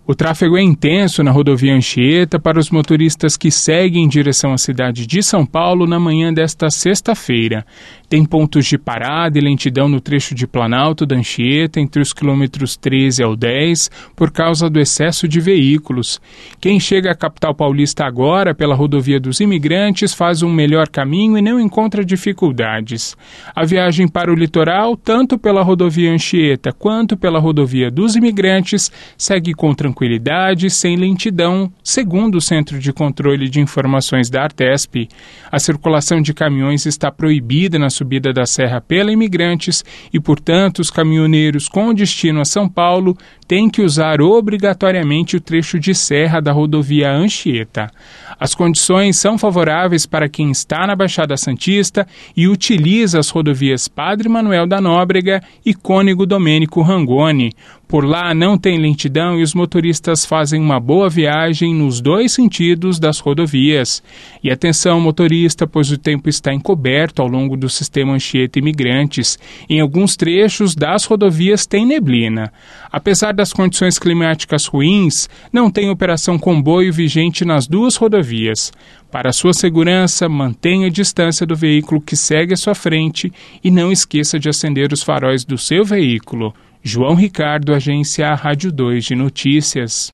O tráfego é intenso na rodovia Anchieta para os motoristas que seguem em direção à cidade de São Paulo na manhã desta sexta-feira. Tem pontos de parada e lentidão no trecho de Planalto da Anchieta entre os quilômetros 13 ao 10 por causa do excesso de veículos. Quem chega à capital paulista agora pela rodovia dos Imigrantes faz um melhor caminho e não encontra dificuldades. A viagem para o litoral, tanto pela rodovia Anchieta quanto pela rodovia dos Imigrantes, segue com tranquilidade, sem lentidão, segundo o Centro de Controle de Informações da Artesp. A circulação de caminhões está proibida na subida da serra pela Imigrantes e, portanto, os caminhoneiros com destino a São Paulo têm que usar obrigatoriamente o trecho de serra da rodovia Anchieta. As condições são favoráveis para quem está na Baixada Santista e utiliza as rodovias Padre Manuel da Nóbrega e Cônego Domênico Rangoni. Por lá não tem lentidão e os motoristas fazem uma boa viagem nos dois sentidos das rodovias. E atenção, motorista, pois o tempo está encoberto ao longo do sistema Anchieta Imigrantes. Em alguns trechos das rodovias tem neblina. Apesar das condições climáticas ruins, não tem operação comboio vigente nas duas rodovias. Para sua segurança, mantenha a distância do veículo que segue à sua frente e não esqueça de acender os faróis do seu veículo. João Ricardo, Agência Rádio 2 de Notícias.